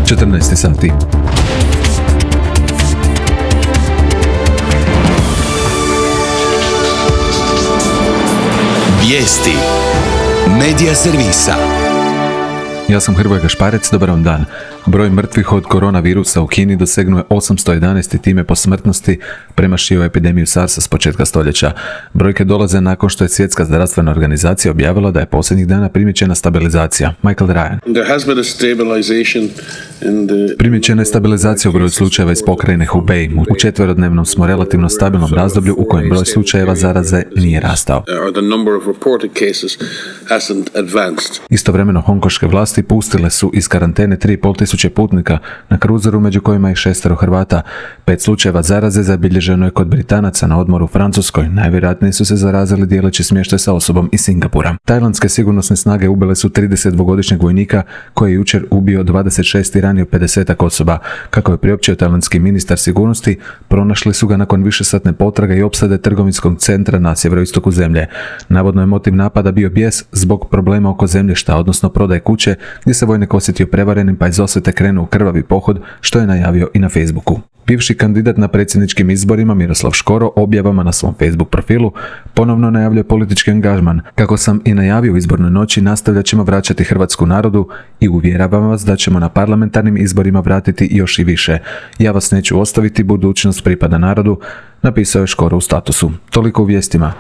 14 sati. Vijesti Medija servisa. Ja sam Hrvoje Gašparec, dobar vam dan. Broj mrtvih od koronavirusa u Kini dosegnuo je 811 i time po smrtnosti premašio epidemiju SARS-a s početka stoljeća. Brojke dolaze nakon što je Svjetska zdravstvena organizacija objavila da je posljednjih dana primijećena stabilizacija. Michael Ryan. Primijećena je stabilizacija u broju slučajeva iz pokrajine Hubei. U četverodnevnom smo relativno stabilnom razdoblju u kojem broj slučajeva zaraze nije rastao. Istovremeno hongkonške vlasti pustile su iz karantene 3.500 putnika na kruzeru, među kojima je 6 Hrvata. 5 slučajeva zaraze zabilježeno je kod Britanaca na odmoru u Francuskoj. Najvjerojatnije su se zarazili dijeleći smještaj sa osobom iz Singapura. Tajlandske sigurnosne snage ubile su 32-godišnjeg vojnika koji je jučer ubio 26 i ranio 50 osoba. Kako je priopćio tajlandski ministar sigurnosti, pronašli su ga nakon višesatne potrage i opsade trgovinskog centra na sjeveroistoku zemlje. Navodno je motiv napada bio bijes zbog problema oko zemljišta, odnosno prodaje kuće, gdje se vojnik osjetio prevarenim pa iz osvete krenuo u krvavi pohod, što je najavio i na Facebooku. Bivši kandidat na predsjedničkim izborima Miroslav Škoro objavama na svom Facebook profilu ponovno najavljuje politički angažman. Kako sam i najavio u izbornoj noći, nastavljat ćemo vraćati hrvatsku narodu i uvjeravam vas da ćemo na parlamentarnim izborima vratiti još i više. Ja vas neću ostaviti, budućnost pripada narodu, napisao je Škoro u statusu. Toliko u vijestima.